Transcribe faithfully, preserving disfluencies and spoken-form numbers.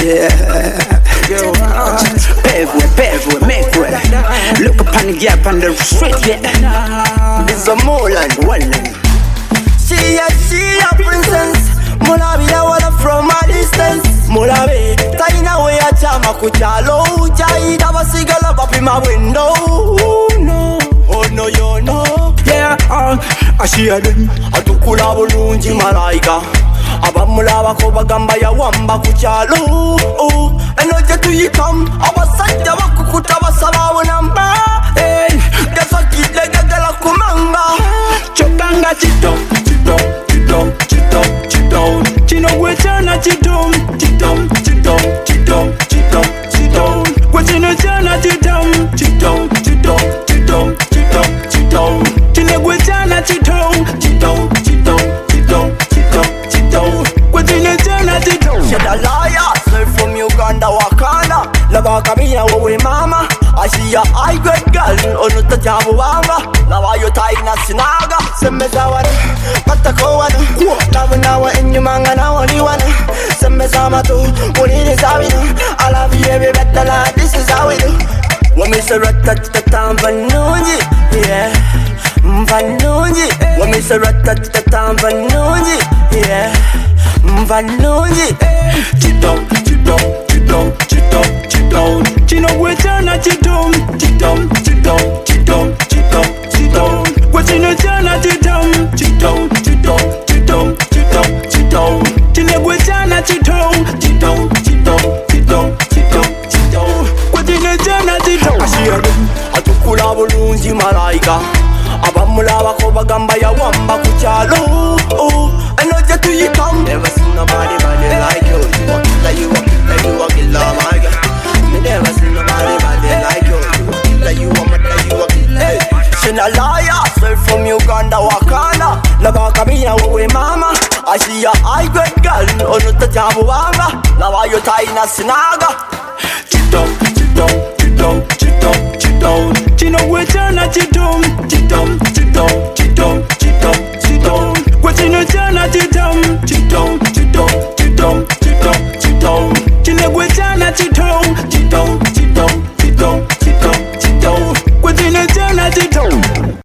Yeah. Pave way, pave way, make way. Look upon the gap on the street, yeah. This is a Moreland, Wallen. She a, she a princess. Mulabi a walla from a distance. Mulabi, taina way a chama kuchalo. Jaida basigala up in my window. Oh no, oh no, you know. Yeah, uh, I see a them. Atukula bulungi malaika. Abamulaba ko bagamba ya wamba kuchalo. Oh, enoje tuyikam. Abasajja bakukuta basaba namba. Hey, gasakile gagala kumanga. Chokanga chito, chito, chito, chito, chito. Chino gwechana chito, chito, chito, chito, chito, chito. Gwechino chana chito, chito, chito, chito, chito, chito. Chino gwechana chito, chito, chito, chito, chito, chito. Gwechino chana chito. She a liar, straight from Uganda, Wakanda. Lava kamia wewe mama. I see a high grade girl, ono tajabu wanga. Lawa yo taina sinaga. Semeza wana, patako wana. Lawa nawa enyumanga na wali wana. Semeza matu, unini sabina. I love you every better like this is how we do. When me say rat-tat-tat-tam vanunji, yeah. Vanunji. When me say rat-tat-tat-tam vanunji, yeah. Vanunji. Chito, chito, chito, chito, chito. Chino gwechana chito, chito, chito, chito, chito, chito. Gwechino chana chito, chito, chito, chito, chito, chito. Chino gwechana chito, chito, chito, chito, chito, chito. Gwechino chana chito. Ashiyadu, atukula bulungi malaika. Abamulaba ko bagamba ya wamba kuchalo. Oh, enoje tuyikam. Never seen nobody body like you. You a killer, you a killer, you a killer, my girl. Me never seen nobody body like you. You a killer, you a mother, you a killer. She a liar, straight from Uganda, Wakanda. Lava kamia wewe mama. I see a high grade girl, ono tajabu wanga. Lawa yo taina sinaga. Chito, chito, chito, chito, chito. Chino gwechana